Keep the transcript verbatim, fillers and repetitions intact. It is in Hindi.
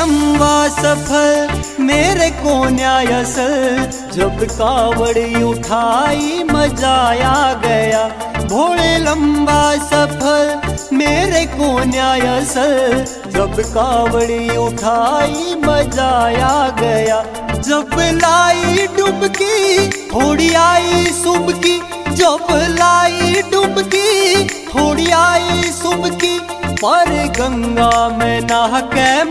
लंबा सफर मेरे को न्याय असल, जब कावड़ी उठाई मजा आ गया। भोले लंबा सफर मेरे को न्याय असल, जब कावड़ी उठाई मजा आ गया। जब लाई डुबकी थोड़ी आई सुबकी, जब लाई डुबकी थोड़ी आई सुबकी, पर गंगा में नहा के